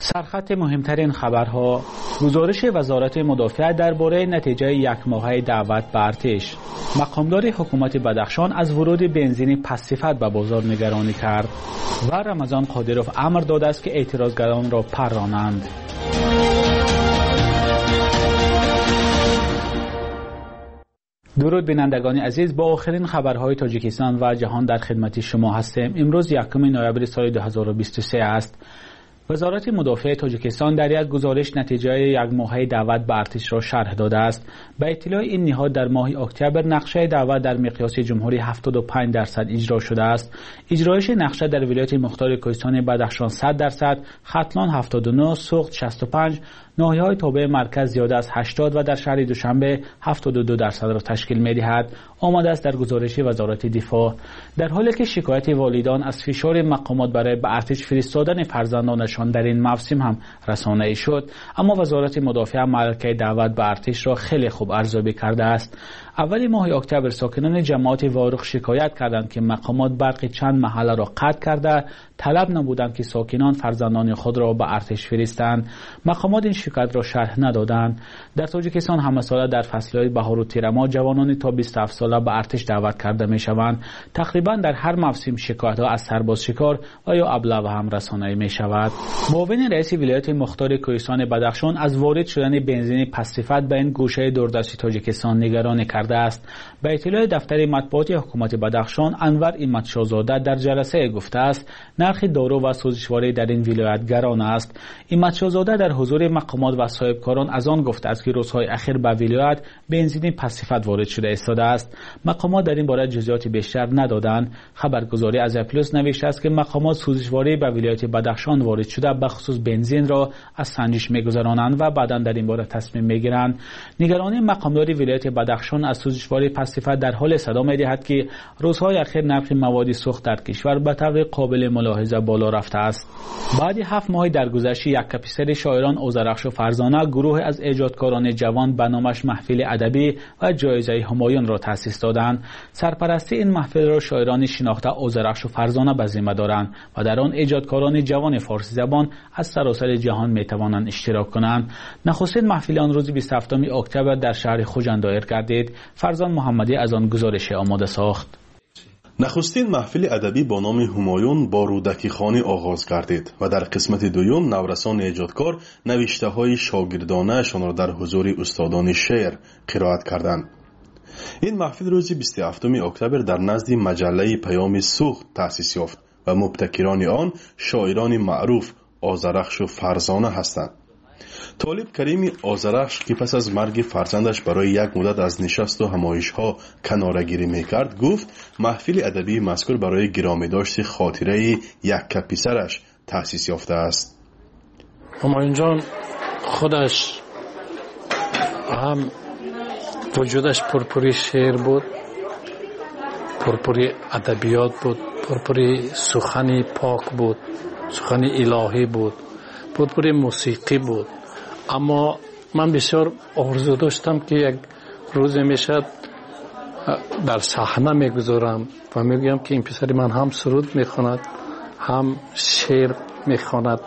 سرخط مهمترین خبرها: گزارش وزارت مدافع درباره نتیجه یک ماهه دعوت به ارتش. مقامدار حکومت بدخشان از ورود بنزین پس‌صفت به بازار نگرانی کرد و رمضان قادروف امر داده است که اعتراضگران را پرانند. درود بینندگان عزیز، با آخرین خبرهای تاجیکستان و جهان در خدمت شما هستیم. امروز 1 نوامبر سال 2023 است. وزارت مدافع تاجیکستان در یک گزارش نتیجه یک ماهه دعوت به ارتش را شرح داده است. به اطلاع این نهاد در ماه اکتبر نقشه دعوت در مقیاس جمهوری 75% اجرا شده است. اجرایش نقشه در ولایت مختار کوهستان بدخشان 100%، ختلان 79، سوخت 65، ناحیه‌های تابع مرکز زیاده از 80 و در شهر دوشنبه 72% را تشکیل می‌دهد. آمده است در گزارش وزارت دفاع. در حالی که شکایت والدان از فشار مقامات برای به ارتش فرستادن فرزندانشان در این موسم هم رسانه‌ای شد، اما وزارت مدافع ملکه دعوت به ارتش را خیلی خوب ارزیابی کرده است. اول ماه اکتبر ساکنان جماعت واروق شکایت کردند که مقامات برق چند محله را قطع کرده طلب نمودند که ساکنان فرزندان خود را به ارتش فرستند. مقامات این شکایت را شرح ندادند. در تاجیکستان همه ساله در فصل‌های بهار و تیر ماه جوانان تا 27 ساله به ارتش دعوت کرده می‌شوند. تقریبا در هر موسم شکایت‌ها از سرباز شکار و یا ابله هم رسانه‌ای می‌شود. معاون رئیس ولایت مختار کوهستان بدخشان از وارد شدن بنزین پس‌صفت به این گوشه دوردست تاجیکستان نگرانی کرده است. به اطلاع دفتر مطبوعات حکومت بدخشان، انور ایمت شاهزاده در جلسه گفته است نرخ دارو و سوزشواری در این ولایت گران است. ایمت شاهزاده در حضور مقامات و صاحبکاران از آن گفته است که روزهای اخیر به ولایت بنزین پس‌صفت وارد شده ایستاده است. مقامات در این باره جزئیات بیشتر ندادند. خبرگزاری از پلاس نوشته است که مقامات سوزشواری به ولایت بدخشان وارد شده به خصوص بنزین را از سنجش می‌گذرانند و بعداً در این باره تصمیم می‌گیرند. نگرانی مقامدار ولایت بدخشان از سوزشواری پس‌صفت در حال صدا می‌دهد که روزهای اخیر نرخ مواد سوخت در کشور به طور قابل ملاحظه بالا رفته است. بعد 7 ماه درگذشت، یک کپیسر شاعران اوزرخش و فرزانه گروه از ایجادکاران جوان به نامش محفل ادبی و جایزه همایون را تأسیس دادند. سرپرستی این محفل را شاعران شناخته اوزرخش و فرزانه به ذمه دارند و در آن ایجادکاران جوان فارسی زبان از سراسر جهان می‌توانند اشتراک کنند. نخستین محفل آن روز 27 اکتبر در شهر خوجند دایر گردید. فرزان محمدی از آن گزارش آماده ساخت. نخستین محفل ادبی با نام همایون با رودکی خانی آغاز گردید و در قسمت دوم نورسان ایجادکار نوشته های شاگردانه شان را در حضور استادان شعر قرائت کردند. این محفل روز 27 اکتبر در نزد مجله پیام سوخت تأسیس یافت و مبتکران آن شاعران معروف اوزرخش و فرزانه هستند. طالب کریم اوزرخش که پس از مرگ فرزندش برای یک مدت از نشست و همایش‌ها کناره‌گیری می‌کرد گفت محفل ادبی مذکور برای گرامی داشت خاطره یک کپیسرش تأسیس یافته است. همایون جان خودش هم وجودش پرپری شعر بود، پرپری ادبیات بود، پرپری سخن پاک بود، سخن الهی بود، پرپری موسیقی بود. اما من بسیار آرزو داشتم که یک روز میشد در صحنه میگذارم و میگم که این پسر من هم سرود میخواند هم شعر میخواند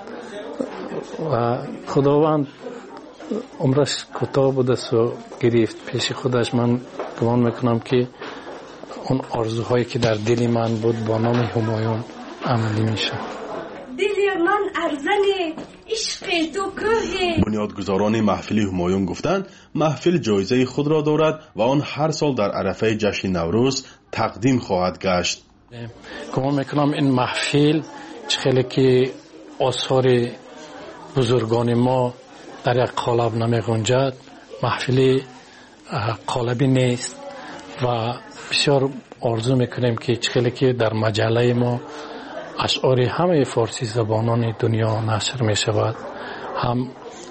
و خداوند عمرش کوتاه بود و گرفت پیش خودش. من گمان میکنم که اون آرزوهایی که در دل من بود با نام همایون عملی میشه. دل من ارزن عشق تو که. بنیادگذاران محفل همایون گفتند محفل جایزه خود را دارد و آن هر سال در عرفه جشن نوروز تقدیم خواهد گشت. گمان میکنم این محفل خیلی که آثار بزرگان ما در یک قالب نمیگنجد، محفل قالبی نیست و بسیار آرزو میکنیم که خیلی که در مجله ما اشعار همه فارسی زبانان دنیا نشر می شود، هم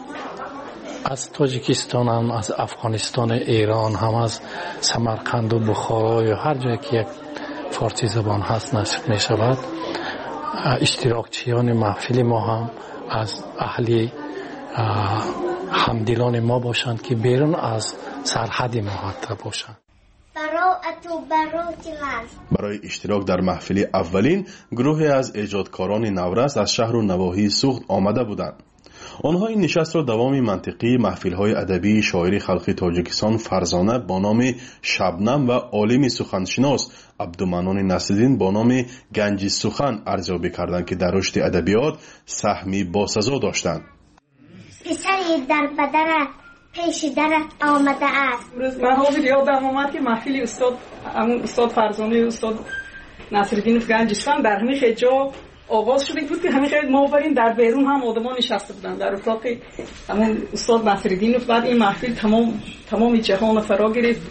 از تاجیکستان، هم از افغانستان، ایران، هم از سمرقند و بخارا یا هر جایی که یک فارسی زبان هست نشر می شود. اشتراکچیان محفل ما هم از اهل همدلان ما باشند که بیرون از سرحد ما حتی باشند. برای اشتراک در محفل اولین گروه از ایجادکاران نورس از شهر و نواحی سوخت آمده بودند. آنها این نشست را دوام منطقی محفل‌های ادبی شاعری خلقی تاجیکستان فرزانه با نام شبنم و عالم سخنشناس عبدالمنان نصرالدین با نام گنج سخن ارزیابی کردند که در رشد ادبیات سهمی باسزا داشتند. پسری در بدر پیش در آمده است. من حاضر یادم آمد که محفل استاد فرزانه استاد نصرالدین گنج سخن در همین جا آغاز شده بود که همین ما بریم در بیرون هم آدمان نشسته بودن در اتاق همون استاد نصرالدین. بعد این محفل تمام جهان فرا گرفت.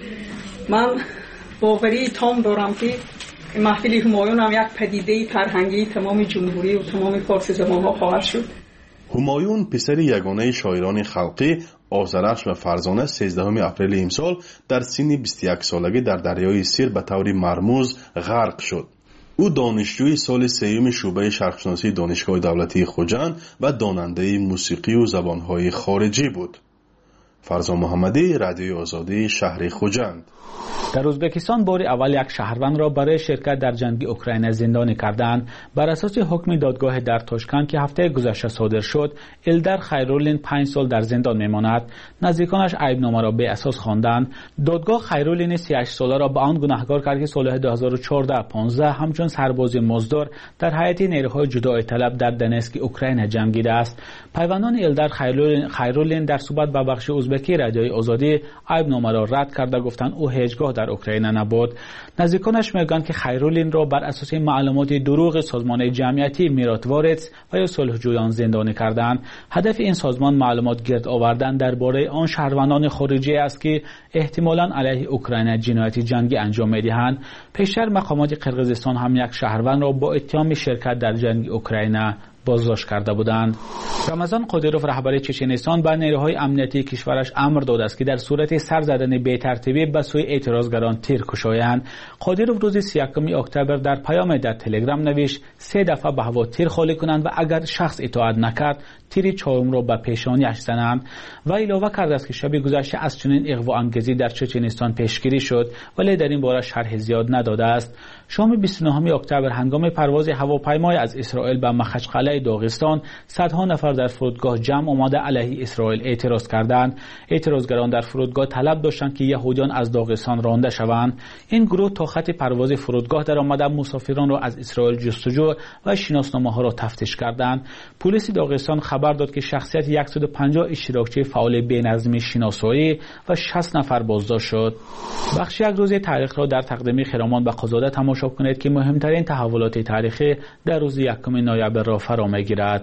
من باوری تام دارم که این محفل همایون هم یک پدیده فرهنگی تمام جمهوری و تمام فارسی زبان ها خواهد شد. همایون پسر یگانه شاعران خلقی آذرخش و فرزانه 13 اپریل امسال در سن 21 سالگی در دریای سیر به طور مرموز غرق شد. او دانشجوی سال سوم شعبه شرقشناسی دانشگاه دولتی خوجند و داننده موسیقی و زبانهای خارجی بود. فرزان محمدی، رادیوی آزادی، شهر خوجند. در ازبکستان بار اول یک شهروند را برای شرکت در جنگ اوکراین زندانی کردند. بر اساس حکم دادگاه در تاشکند که هفته گذشته صادر شد، الدر خیرالدین 5 سال در زندان میماند. نزدیکانش عیبنامه را به اساس خواندند. دادگاه خیرالدین 38 ساله را به آن گناهکار کرد که سال 2014-15 همچون سرباز مزدور در هیئت نیروهای جدایی طلب در دنسک اوکراین جنگیده است. پیوندان الدر خیرالدین در صحبت با بخش ازبکی رادیوی آزادی عیبنامه را رد کرده گفتند او هیچگاه در اوکراین نبود. نزدیکانش میگویند که خیرالدین را بر اساس معلومات دروغ سازمان جمعیتی میراتوارتس و یا صلحجویان زندانی کردند. هدف این سازمان معلومات گرد آوردن درباره آن شهروندان خارجی است که احتمالاً علیه اوکراین جنایت جنگی انجام میدهند. پیشتر مقامات قرقیزستان هم یک شهروند را با اتهام شرکت در جنگ اوکراین بازداشت کرده بودند. رمضان قادروف رهبر چچنستان به نیروهای امنیتی کشورش امر داده است که در صورت سر زدن بی‌ترتیبی به سوی اعتراضگران تیر کشایند. قادروف روز 31 اکتبر در پیام در تلگرام نوشت 3 دفعه به هوا تیر خالی کنند و اگر شخص اطاعت نکرد تیر چهارم را به پیشانیش زنند. و اضافه کرده است که شب گذشته از چنین اغوا انگیزی در چچنستان پیشگیری شد ولی در این باره شرح زیاد نداده است. شام 29 اکتبر هنگام پرواز هواپیمای از اسرائیل به مخچقله داغستان صدها نفر در فرودگاه جمع آمده علیه اسرائیل اعتراض کردند. اعتراضگران در فرودگاه طلب داشتند که یهودیان از داغستان رانده شوند. این گروه تا خط پرواز فرودگاه در آمده مسافران را از اسرائیل جستجو و شناسنامه ها را تفتیش کردند. پلیس داغستان خبر داد که شخصیت 150 اشتراکچی فعال بی‌نظمی شناسایی و 60 نفر بازداشت شد. بخش یک روزه تاریخ را در تقدیم خرامان به قضاوت تماشا کنید که مهمترین تحولات تاریخی در روز 1 نوامبر را فرا میگیرد.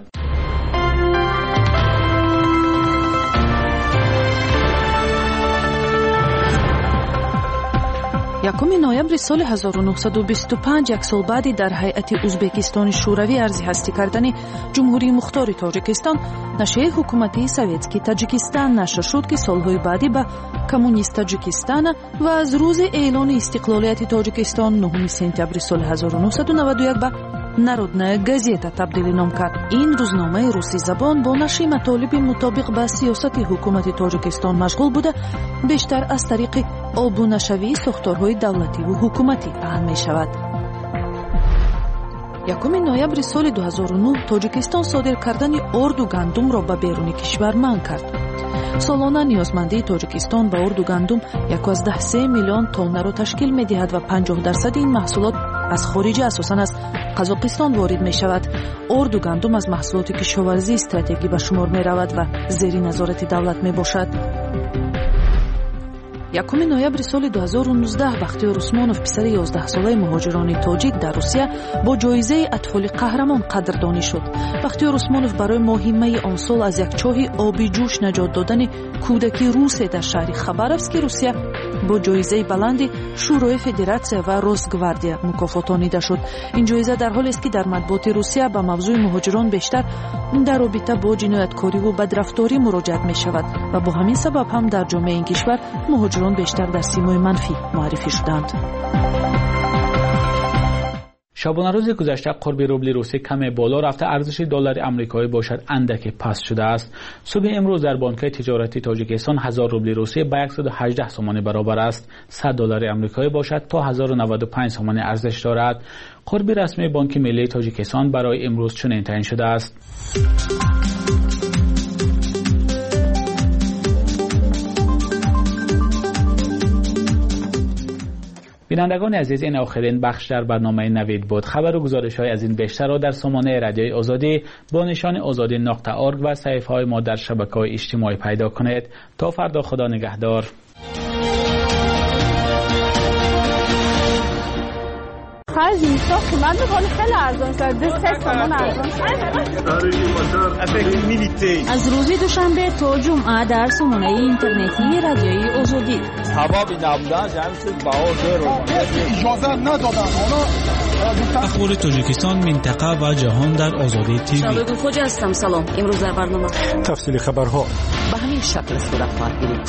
یکم نوامبر سال 1925 یک سال بعدی در هیئت ازبکستان شوروی ارزی هستی کردن جمهوری مختار تاجیکستان نشریه حکومتی سویتسکی تاجیکستان نشر شد که سالهای بعدی به کمونیست تاجیکستان و از روز اعلان استقلالیت تاجیکستان 9 سپتامبر سال 1991 به Народная газета تبدیل نام کرد. این روزنامه روسی زبان با نشر مطالب مطابق با سیاست حکومت تاجیکستان مشغول بوده، بیشتر از طریق آبونشوی ساختارهای دولتی و حکومتی پهن می شود. 1 نوامبر سال 2009 تاجیکستان صادر کردن ارد و گندم را به بیرون کشور منع کرد. سالانه نیازمندی تاجیکستان به ارد و گندم 1.3 میلیون تن را تشکیل می دهد و 50% این محصولات از خارج اساساً از قزاقستان وارد می شود. ارد و گندم از محصولات کشاورزی استراتژیکی به شمار می رود و زیر نظارت دولت می باشد. 1 نوامبر سال 2019 بختیار عثمانوف پسر 11 ساله مهاجران تاجیک در روسیه با جایزه اطفال قهرمان قدردانی شد. بختیار عثمانوف برای مهمه آن سال از یک چاه آبی جوش نجات دادن کودکی روس در شهر خباروسک روسیه با جایزه بلند شورای فدراسیون و روسگواردیا مکافاتانیده شد. این جایزه در حالی است که در مطبوعات روسیه به موضوع مهاجران بیشتر در رابطه با جنایتکاری و بدرفتاری مراجعه می شود و با همین سبب هم در جامعه این کشور مهاجران بیشتر در سیمای منفی معرفی شدند. شبانه روز گذشته قرب روبل روسی کم بالا رفته، ارزش دلار آمریکایی باشد اندک پست شده است. صبح امروز در بانک تجارتی تاجیکستان 1000 روبل روسی به 118 سومانی برابر است. 100 دلار آمریکایی باشد تا 1095 سومانی ارزش دارد. قرب رسمی بانک ملی تاجیکستان برای امروز چنین تعیین شده است. بینندگان عزیز، این آخرین بخش در برنامه نوید بود. خبر و گزارش‌های از این بیشتر را در سامانه رادیوی آزادی با نشان azadi.org و صفحه‌های ما در شبکه‌های اجتماعی پیدا کنید. تا فردا، خدا نگهدار. خرج اینستا قیمت می‌کنه خیلی ارزان شد. 2 تومان ارزان. از روز دوشنبه تا جمعه در سامانه اینترنتی رادیوی آزادی. هوا نبودن جمعش باور اجازه ندادن. اخبار تاجیکستان، منطقه و جهان در آزادی تیوی. شباب خوج هستم. سلام. امروز در برنامه تفصیل خبرها به همین شکل صورت خواهد گرفت.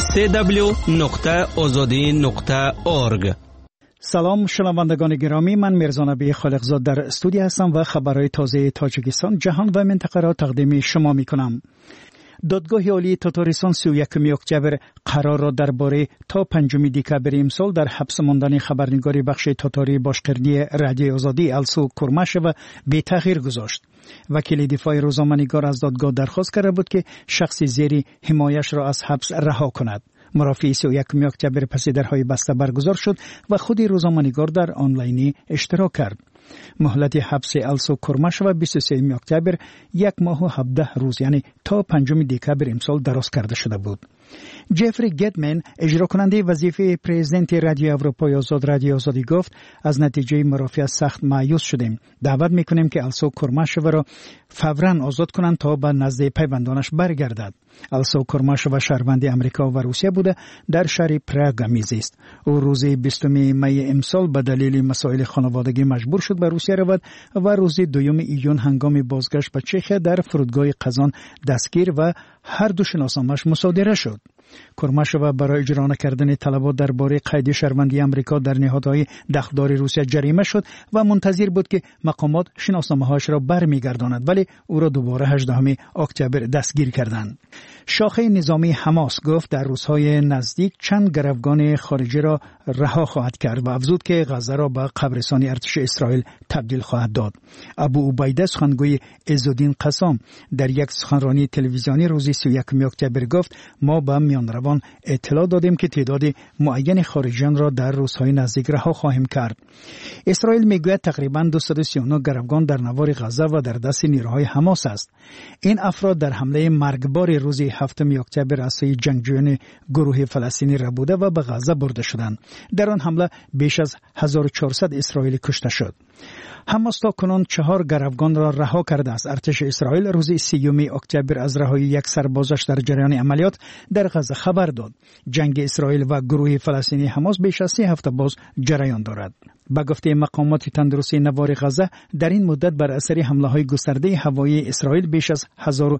www.azadi.org. سلام شنوندگان گرامی، من میرزا نبی خالقزاد در استودیو هستم و خبرهای تازه تاجیکستان، جهان و منطقه را تقدیم شما می کنم. دادگاه عالی تاتارستان 31 اکتبر قرار را درباره تا 5 دکبر امسال در حبس ماندن خبرنگار بخش تاتاری باشقرنی رادیوی آزادی السو کورماشووا به تغییر گذاشت. وکیل دفاع روزنامه‌نگار از دادگاه درخواست کرده بود که شخص زیر حمایش را از حبس رها کند. مرافعه 31 اکتبر پس درهای بسته برگزار شد و خود روزنامه‌نگار در آنلاینی اشتراک کرد. مهلت حبس السو کورماشووا 23 اکتبر 1 ماه و 17 روز یعنی تا 5 دکبر امسال دراز کرده شده بود. جفری گتمن اجرا کننده وظیفه پرزیدنت رادیو اروپای آزاد رادیو آزادی گفت از نتیجه مرافعه سخت مایوس شدیم. دعوت میکنیم که السو کورماشووا را فوراً آزاد کنند تا به نزد پیوندانش برگردد. السو کورماشووا شهروند امریکا و روسیه بوده در شهر پراگ میزیست. او روز 20 می امسال به دلیل مسائل خانوادگی مجبور شد به روسیه رود و روز 2 ایون هنگام بازگشت به چخیه در فرودگاه قزان دستگیر و هر دو شناسنامه‌اش مصادره شد. کورماشووا برای اجرا نکردن طلبات درباره قید شهروندی امریکا در نهادهای دخلدار روسیه جریمه شد و منتظر بود که مقامات شناسنامه‌هاش را برمیگرداند، ولی او را دوباره 18 اکتبر دستگیر کردند. شاخه نظامی حماس گفت در روزهای نزدیک چند گروگان خارجی را رها خواهد کرد و افزود که غزه را به قبرستان ارتش اسرائیل تبدیل خواهد داد. ابو عبیده سخنگوی عزالدین قسام در یک سخنرانی تلویزیونی روز 31 اکتبر گفت ما به میانروان اطلاع دادیم که تعداد معین خارجیان را در روزهای نزدیک رها خواهیم کرد. اسرائیل میگوید تقریباً 239 گروگان در نوار غزه و در دست نیروهای حماس است. این افراد در حمله مرگبار روز 7 اکتبر از سوی جنگجویان گروه فلسطینی را بوده و به غزه برده شدند. در آن حمله بیش از 1400 اسرائیلی کشته شد. حماس تا کنون 4 گروگان را رها کرده است. ارتش اسرائیل روز 30 اکتبر از رهایی یک سربازش در جریان عملیات در غزه خبر داد. جنگ اسرائیل و گروه فلسطینی حماس بیش از 3 هفته باز جریان دارد. به گفته مقامات تندرستی نوار غزه در این مدت بر اثر حمله‌های گسترده هوایی اسرائیل بیش از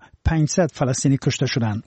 1500 فلسطینی کشته شدند.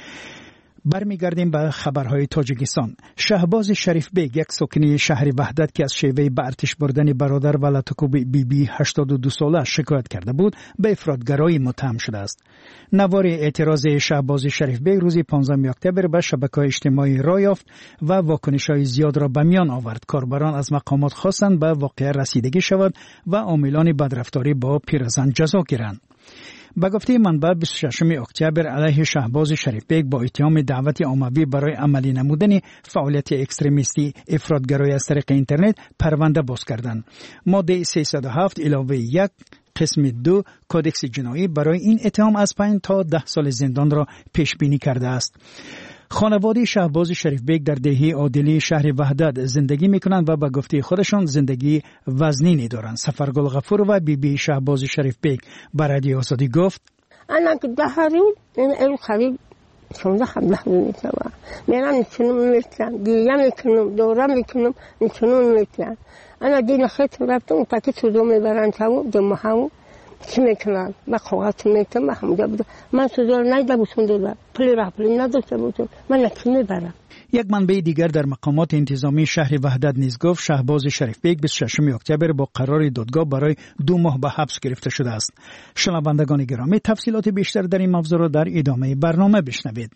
برمیگردیم به خبرهای تاجیکستان. شهباز شریف بیگ، یک ساکن شهر وحدت که از شیوه به ارتش بردن برادر و لطکوب بیبی 82 ساله شکایت کرده بود، به افراطگرایی متهم شده است. نوار اعتراض شهباز شریف بیگ روز 15 اکتبر به شبکه‌های اجتماعی راه یافت و واکنش‌های زیاد را به میان آورد. کاربران از مقامات خواستند به واقعه رسیدگی شود و عاملان بدرفتاری با پیرزن جزا گیرند. به گفته منبع 26 اکتبر علیه شهباز شریف بیگ با اتهام دعوت عمومی برای عملی نمودن فعالیت اکستریمیستی افراطگرایی از طریق اینترنت پرونده باز کردند. ماده 307 علاوه 1 قسم 2 کدکس جنایی برای این اتهام از 5 تا 10 سال زندان را پیش بینی کرده است. خانواده شهباز شریف بیگ در دهه عادلی شهر وحدت زندگی میکنند و به گفته خودشان زندگی وزنی دارند. سفرگل غفور و بیبی شهباز شریف بیگ به رادیو آزادی گفت انا که دهاریم این خرید 16-17 میتونم میرم نشونم میتونم دیگه میکنم دورم میکنم نشونم میتونم انا دیگه خیلی رفتم پاکی سودو میبرن تاو جمعه هاو چی میکنم با خوات میتونم همونجا بود من سودو نیده بسوندم پلی را پلی نداشته بودم من نکی میبرم. یک منبع دیگر در مقامات انتظامی شهر وحدت نیز گفت شهباز شریف بیگ 26 اکتبر با قرار دادگاه برای 2 ماه به حبس گرفته شده است. شنوندگان گرامی، تفصیلات بیشتر در این موضوع را در ادامه برنامه بشنوید.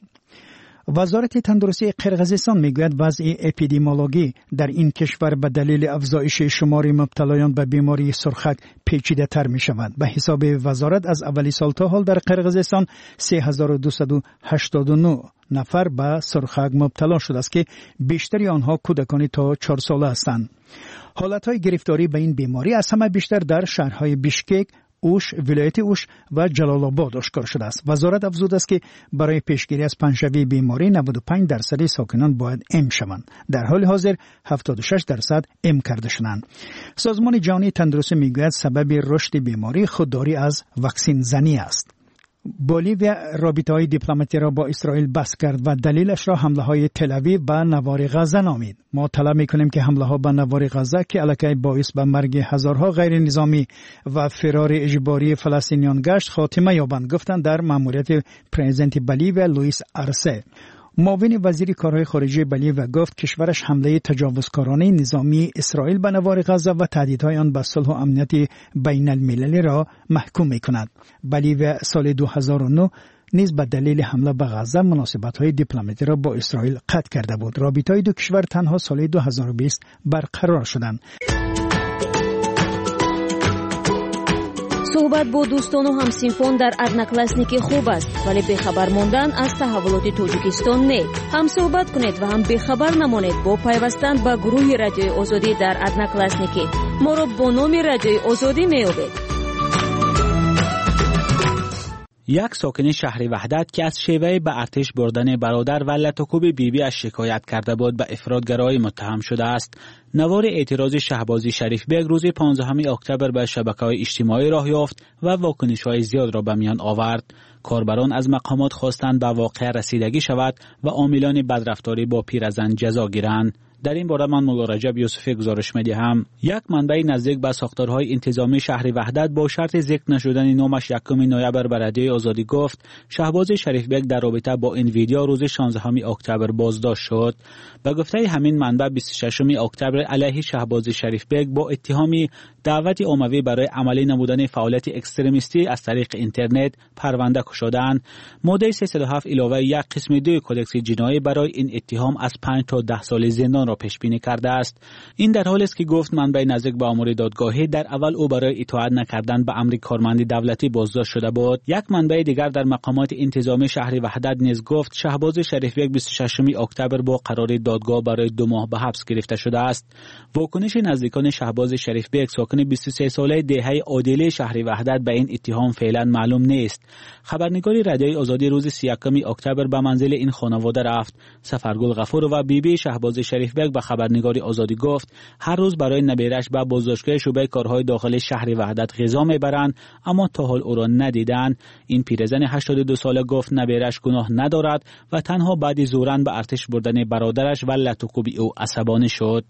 وزارت تندرستی قرقیزستان میگوید وضع اپیدمیولوژی در این کشور به دلیل افزایش شمار مبتلایان به بیماری سرخک پیچیده تر می شود. به حساب وزارت از اولی سال تا حال در قرقیزستان 3289 نفر به سرخک مبتلا شده است که بیشتری آنها کودکان تا 4 ساله هستند. حالتهای گرفتاری به این بیماری از همه بیشتر در شهرهای بیشکک، اوش، ولایت اوش و جلال آباد آشکار شده است. وزارت افزوده است که برای پیشگیری از پنجشنبه بیماری 95% ساکنان باید ام شوند. در حال حاضر 76% ام کرده شدند. سازمان جهانی تندرستی میگوید سبب رشد بیماری خودداری از واکسن زنی است. بولیویا رابطه‌های دیپلماتی را با اسرائیل بس کرد و دلیلش را حمله‌های تل‌آویو به نوار غزه نامید. ما طلب می‌کنیم که حمله‌ها به نوار غزه که الکی باعث به مرگ هزارها غیر نظامی و فرار اجباری فلسطینیان گشت خاتمه یابند، گفتند در مأموریت پرزیدنت بولیویا لوئیس آرسه. معاون وزیر کارهای خارجه بولیویا گفت کشورش حمله تجاوزکارانه نظامی اسرائیل به نوار غزه و تهدیدهای آن به صلح و امنیت بین المللی را محکوم می‌کند. بولیویا سال 2009 نیز به دلیل حمله به غزه مناسبت‌های دیپلماتی را با اسرائیل قطع کرده بود. رابطه‌های دو کشور تنها سال 2020 برقرار شدند. صحبت با دوستان و همسینفون در одноклассники خوب است، ولی بخبر ماندن از تحولات تاجیکستان نه. هم صحبت کنید و هم بخبر نمانید با پیوستن به گروه رادیوی آزادی در одноклассники. ما را با نام رادیوی آزادی می‌یابید. یک ساکن شهر وحدت که از شیوه به ارتش بردن برادر و لطکوب بیبی از شکایت کرده بود به افراطگرایی متهم شده است. نوار اعتراض شهبازی شریف بیگ روز 15 اکتبر به شبکه‌های اجتماعی راه یافت و واکنش‌های زیاد را به میان آورد. کاربران از مقامات خواستند به واقعه رسیدگی شود و عاملان بدرفتاری با پیرزن جزا گیرند. در این باره من مولا رجب یوسفی گزارش می‌دهم. یک منبع نزدیک به ساختارهای انتظامی شهر وحدت با شرط ذکر نشدن نامش 1 نوامبر به رادیوی آزادی گفت شهباز شریف بیگ در رابطه با این ویدیو روز 16 اکتبر بازداشت شد. به گفته همین منبع 26 اکتبر علیه شهباز شریف بیگ با اتهامی دعوت عمومی برای عملی نمودن فعالیت اکستریمیستی از طریق اینترنت پرونده شدند. ماده 307 علاوه 1 قسم 2 کدکس جنایی برای این اتهام از 5 تا 10 سال زندان را پیش بینی کرده است. این در حالی است که گفت منبع نزدیک به امور دادگاهی در اول او برای اطاعت نکردن به امر کارمند دولتی بازداشت شده بود. یک منبع دیگر در مقامات انتظامی شهر وحدت نیز گفت شهباز شریف بیگ 26 اکتبر با قرار دادگاه برای 2 ماه به حبس گرفته شده است. واکنش نزدیکان شهباز شریف بیگ ساکن 23 ساله دهه عادله شهر وحدت به این اتهام فعلا معلوم نیست. خبرنگاری رادیوی آزادی روز 31 اکتبر به منزل این خانواده رفت. سفرگل غفور و بیبی شهباز شریف بیگ به خبرنگاری آزادی گفت هر روز برای نبیرش به بازداشتگاه شعبه کارهای داخلی شهر وحدت غذا میبرند، اما تا حال او را ندیدند. این پیرزن 82 ساله گفت نبیرش گناه ندارد و تنها بعد زورن به ارتش بردن برادرش و لطکوب او عصبانی شد.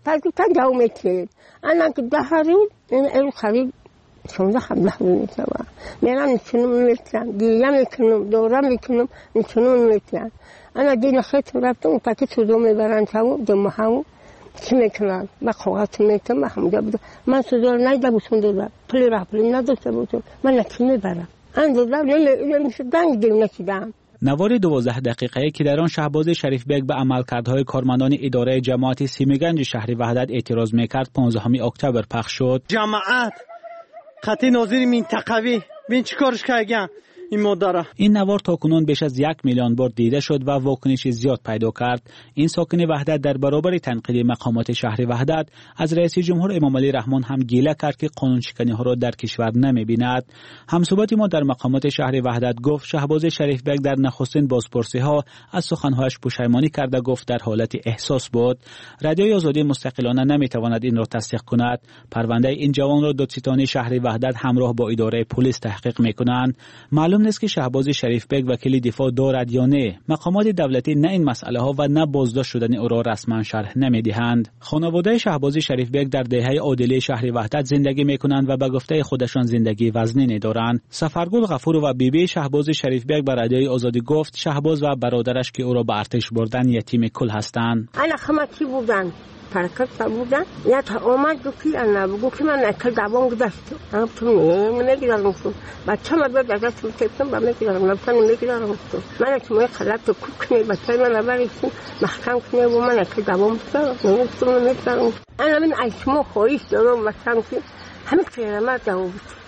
این خرید 16 میتونم میرم میتونم دیگه میکنم دورم میکنم میتونم انا دین خیت رفتم پاکت سودو میبرن تو دم هم چی میکنن با خوات میتونم همونجا بود من سودو نایده بودم پلی را پلی نداشته بودم من نکی میبرم اندازه نمیشه دنگ دیم نکیدم. نوار 12 دقیقه‌ای که در آن شهباز شریف بیگ به عملکردهای کارمندان اداره جماعت سیمیگنج شهر وحدت اعتراض میکرد 15 اکتبر پخش شد. جماعت خطی ناظر منطقوی ببین چیکارش کردن این مادره. این نوار تاکنون بیش از 1 میلیون بار دیده شد و واکنش زیاد پیدا کرد. این ساکن وحدت در برابر تنقید مقامات شهر وحدت از رئیس جمهور امام علی رحمان هم گله کرد که قانون شکنی ها را در کشور نمی‌بیند. همصحبت ما در مقامات شهر وحدت گفت شهباز شریف بیگ در نخستین بازپرسی ها از سخن‌هایش پشیمانی کرده گفت در حالت احساس بود. رادیوی آزادی مستقلانه نمی‌تواند این را تصدیق کند. پرونده این جوان را دادستانی شهر وحدت همراه با اداره پلیس تحقیق می‌کنند. معلوم نیست که شهباز شریف بیگ وکیل دفاع دارد یا نه. مقامات دولتی نه این مسئله ها و نه بازداشت شدن او را رسما شرح نمی‌دهند. خانواده شهباز شریف بیگ در دهه عادله شهر وحدت زندگی می‌کنند و به گفته خودشان زندگی وزنی دارند. سفرگل غفور و بیبی شهباز شریف بیگ به رادیوی آزادی گفت شهباز و برادرش که او را به ارتش بردن یتیم کل هستند. انا خماتی بودن حرکت بودن یا تا اومد گفتی انا بگو من اکل دوام گذاشت هم تو نمیگیرم بچه ما بیاد ازش میتونم با میگیرم لبتن میگیرم من تو خلات کوک کنی بچه من نبریشون محکم کنی و من اکل دوام گذاشتم نمیگیرم انا من ایشمو خویش دارم محکم کنی همه کلمات داوود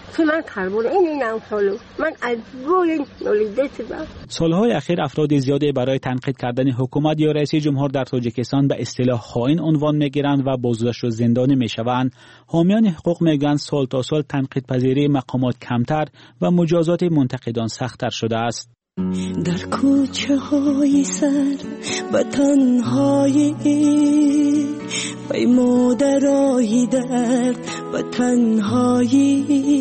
که من کاربون این سالو من از روی نولیده شدم. سالهای اخیر افراد زیادی برای تنقید کردن حکومت یا رئیس جمهور در تاجیکستان به اصطلاح خائن عنوان میگیرند و بازداشت و زندانی میشوند. حامیان حقوق میگن سال تا سال تنقید پذیری مقامات کمتر و مجازات منتقدان سخت‌تر شده است. در کوچه های سر و تنهایی بی مادرای درد و تنهایی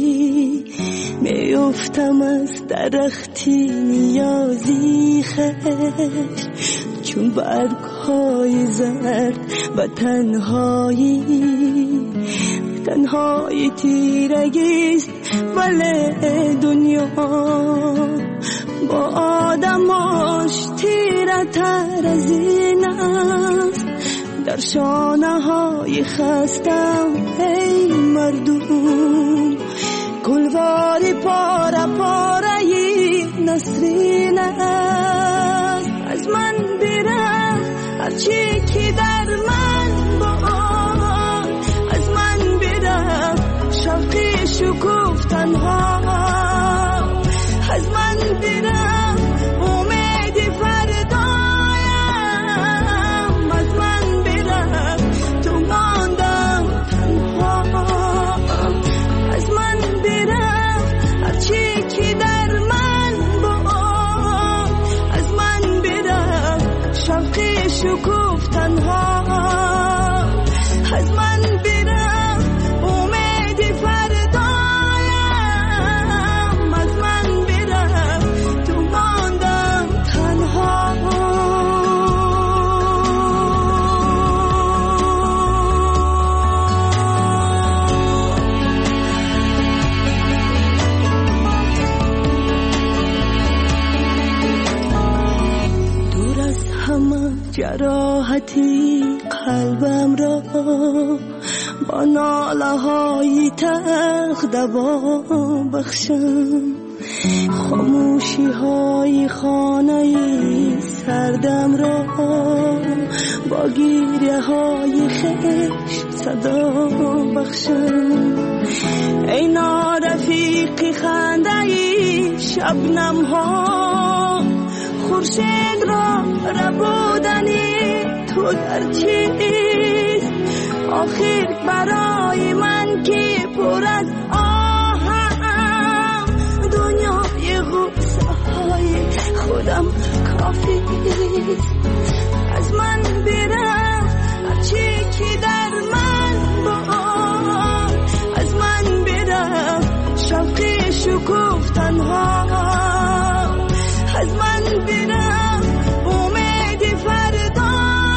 میافتم از درختی نیازی خش چون برگ های زرد و تنهایی تیرگیست ولی دنیا با آدماش تیره تر از این است. در شانه های خستم ای مردم گلواری پاره پاره نسرین است. از من بیره هرچی که در من با از من بیره شوقی شکوف تنها از من بیرم امید فردایم از من بیرم تو ماندم تنها از من بیرم هرچی که در من با از من بیرم شوقی شکوف تنها از من بیرم امید فردایم از من جراحتی قلبم را با ناله های تلخ دوا بخشم خاموشی های خانه سردم را با گیره های خشم صدا بخشم ای نارفیقی خنده شبنم ها خورشید را ربودنی تو در چیست آخر برای من که پر از آهم دنیای غصه های خودم کافی از من برم هرچی که در من با از من برم شوقی شکوف تنها از من برم امید فردایم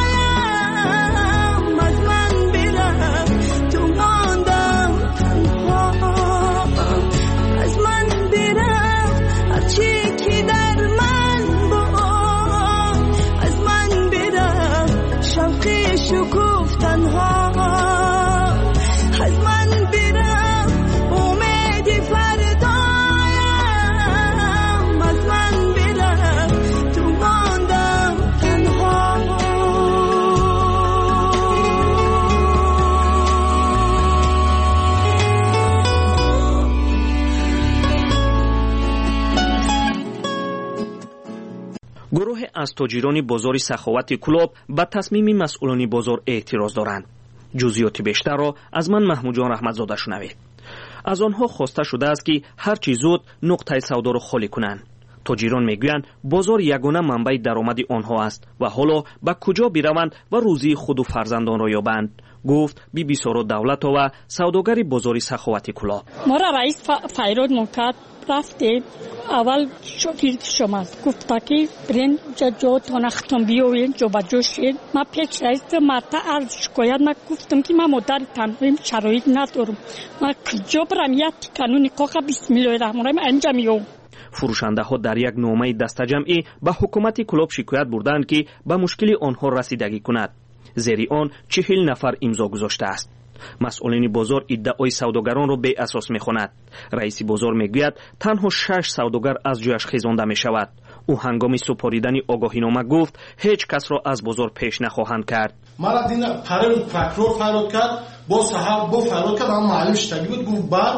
از من برم تو ماندم تنها از من برم هرچی که در من با از من برم شوقی شکوف تنها از من برم امید فردایم از من گروه از تاجران بازار سخاوت کلاب به تصمیم مسئولان بازار اعتراض دارند. جزئیات بیشتر را از من محمود جان رحمتزاده شنوید. از آنها خواسته شده است که هر چه زود نقطه سودا را خالی کنند. تاجران میگویند بازار یگانه منبع درآمد آنها است و حالا به کجا بروند و روزی خود و فرزندان را یابند. گفت بی سارا دولتова سوداگر بازار سخاوت کلاب. ما را رئیس فیروز منکر رفتیم اول شکیل شما گفت که برین جا تانختم بیاوین جا بجا شید ما پیش رئیس مرتا عرض شکایت ما گفتم که ما مدر تنظیم شرایط ندارم ما کجا برم یک قانون کاخ بسم الله الرحمن الرحیم انجام فروشنده ها در یک نامه دسته جمعی به حکومت کلاب شکایت بردند که به مشکل آنها رسیدگی کند. زیر آن 40 نفر امضا گذاشته است. مسئولین بازار ادعای سوداگران را بی اساس می‌خواند. رئیس بازار میگوید تنها 6 سوداگر از جایش خیزانده می‌شود. او هنگام سپاریدن آگاهینامه گفت هیچ کس را از بازار پیش نخواهند کرد. مرا دین پرل پروکور فرار کرد با صاحب با فرار کرد اما معلم شتگی بود گفت بر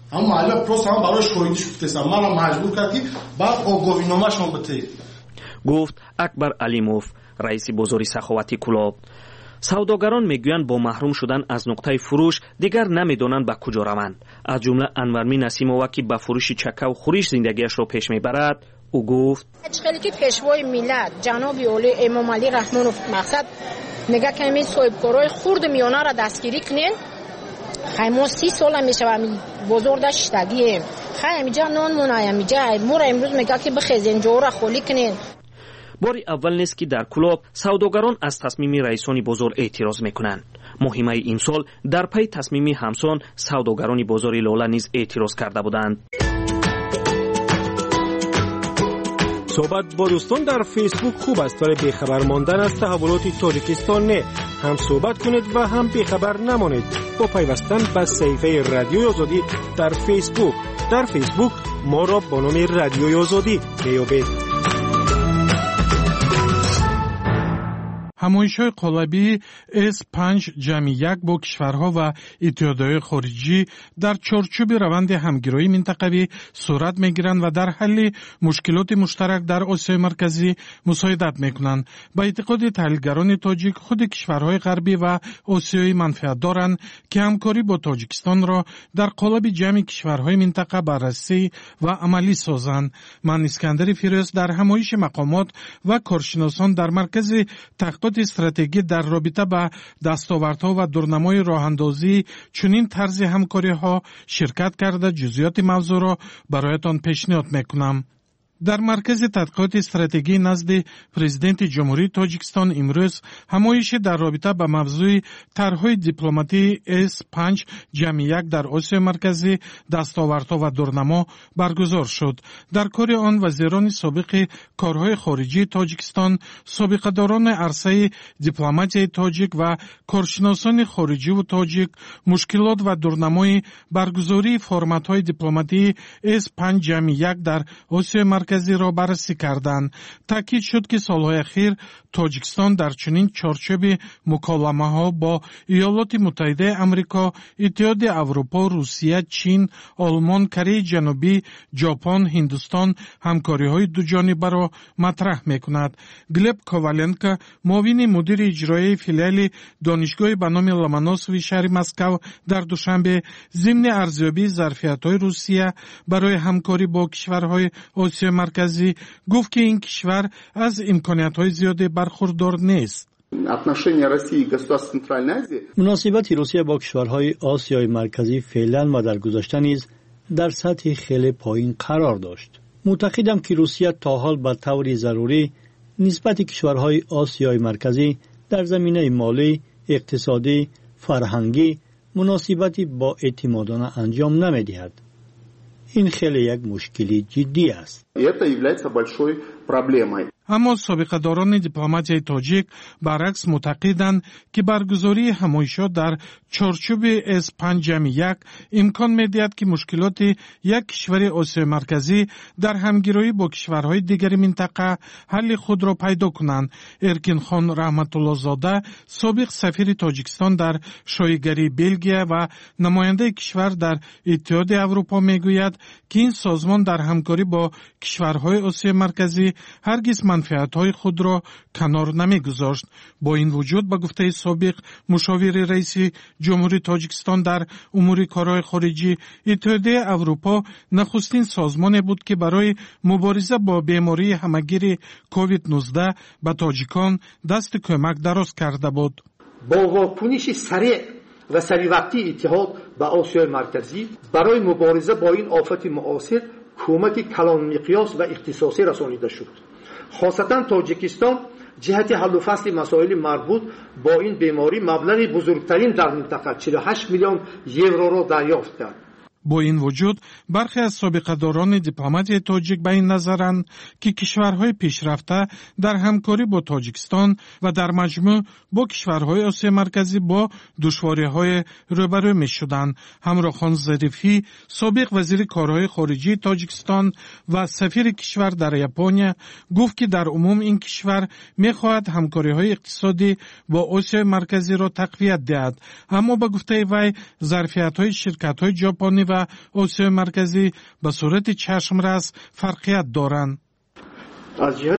اما محل پروست هم برای شویدیش بفتستم من مجبور کردی بعد آگاهینامه شون بده. گفت اکبر علیموف رئیس بزرگ سخاوتی کلاب. سوداگران میگویند با محروم شدن از نقطه فروش دیگر نمیدونند به کجا روند. از جمله انورمی نسیمова که به فروش چکه و خورش زندگیش را پیش میبرد، او گفت خیلی که پیشوای ملت جناب اولی امام علی رحمانوف مقصد میگه که همین صاحبکارای خرد میانه را دستگیری کنین. ما 30 سال میشه و بزرگ داشتگیم خیلی جا نان منایم جا مور امروز میگه که بخیزین جو را خالی کنین. باری اول نیست که در کلاب سوداگران از تصمیم رئیسان بزرگ اعتراض میکنند. مهمه این سال در پی تصمیم همسان سوداگران بازار لاله نیز اعتراض کرده بودند. صحبت با دوستان در فیسبوک خوب است ولی بیخبر ماندن از تحولات تاجیکستان نه. هم صحبت کنید و هم بیخبر نمانید با پیوستن به صفحه رادیوی آزادی در فیسبوک. در فیسبوک ما را با نام رادیوی آزادی میابید. ҳамоишҳои қолабии S5-1 бо кишварҳо ва иттиҳодияҳои хориҷӣ дар чорчӯби раванди ҳамгироии минтақавӣ сурат мегиранд ва дар ҳалли мушкилоти муштарак дар осиёи марказӣ мусоидат мекунанд. ба эътиқоди таҳлилгарони тоҷик худи кишварҳои ғарбӣ ва осиёӣ манфиат доранд ки ҳамкорӣ бо тоҷикистонро дар қолаби ҷамъи кишварҳои минтақа баррасӣ ва амалӣ созанд. ман искандари фирӯз дар ҳамоиши мақомот ва коршиносон дар маркази тахқиқоти стратегӣ дар робита ба дастовардҳо ва дурнамои роҳандозии чунин тарзи ҳамкориҳо ширкат карда ҷузъиёти мавзӯъро бароятон пешниҳод мекунам. дар маркази тадқиқоти стратегӣ назди президенти ҷумҳурии тоҷикистон имрӯз ҳамоиши дар робита ба мавзӯи тарҳҳои дипломатии S5-1 дар осиёи марказӣ дастовардҳо ва дурнамо баргузор шуд. дар кори он вазирони собиқи корҳои хориҷии тоҷикистон, собиқадорони арсаи дипломатияи тоҷик ва коршиносони хориҷиву тоҷик мушкилот ва дурнамои баргузории форматҳои дипломатии S5-1 дар осиёи марказиро баррасӣ карданд. таъкид шуд ки солҳои ахир тоҷикистон дар чунин чорчӯби муколамаҳо бо иёлоти муттаҳидаи амрико, иттиҳоди аврупо, русия, чин, олмон, кореяи ҷанубӣ, ҷопон, ҳиндустон ҳамкориҳои дуҷонибаро матраҳ мекунад. глеб коваленко, муовини мудири иҷроияи филиали донишгоҳи ба номи ломоносови шаҳри Москав дар душанбе зимни арзёбии зарфиятҳои Русия барои ҳамкорӣ бо кишварҳои осиёи марказӣ гуфт ки ин кишвар аз имкониятҳои зиёде бархурдор нест. муносибати русия бо кишварҳои осиёи марказӣ феълан ва дар гузашта низ дар сатҳи хеле поин қарор дошт. муътақидам ки русия то ҳол ба таври зарурӣ нисбати кишварҳои осиёи марказӣ дар заминаи молӣ, иқтисодӣ, фарҳангӣ муносибати боэътимодона анҷом намедиҳад. ин хеле як мушкили ҷиддӣ аст. аммо собиқадорони дипломатияи тоҷик баръакс муътақиданд ки баргузории ҳамоишот дар чорчӯби S5-1 имкон медиҳад ки мушкилоти як кишвари осиёи марказӣ дар ҳамгироӣ бо кишварҳои дигари минтақа ҳалли худро пайдо кунанд. эркинхон раҳматуллозода, собиқ сафири тоҷикистон дар шоигарии Белгия ва намояндаи кишвар дар иттиҳоди аврупо мегӯяд ки ин созмон дар ҳамкорӣ бо кишварҳои осиёи марказӣ ҳаргиз манфиатҳои худро канор намегузошт. бо ин вуҷуд ба гуфтаи собиқ мушовири раиси ҷумҳурии тоҷикистон дар умури корҳои хориҷӣ, иттиҳодияи аврупо нахустин созмоне буд ки барои мубориза бо бемории ҳамагири COVID-19 ба тоҷикон дасти кӯмак дароз карда буд. бо вокуниши сареъ ва саривақтии иттиҳод ба осиёи марказӣ барои мубориза бо ин офати муосир кӯмаки калонмиқёс ва ихтисосӣ расонида шуд. хосатан тоҷикистон ҷиҳати ҳаллу фасли масоили марбут бо ин беморӣ маблағи бузургтарин дар минтақа 48 миллион евроро дарёфт кард. бо ин вуҷуд бархе аз собиқадорони дипломатияи тоҷик ба ин назаранд ки кишварҳои пешрафта дар ҳамкорӣ бо тоҷикистон ва дар маҷмӯъ бо кишварҳои осиёи марказӣ бо душвориҳое рӯбарӯ мешуданд. ҳамрохон зарифӣ, собиқ вазири корҳои хориҷии тоҷикистон ва сафири кишвар дар Япония гуфт ки дар умум ин кишвар мехоҳад ҳамкориҳои иқтисодӣ бо осиёи марказиро тақвият диҳад. аммо ба гуфтаи вай зарфиятҳои ширкатҳои ҷопонӣ و آسیای مرکزی به صورت چشمرس فرقیت دارند. از جهت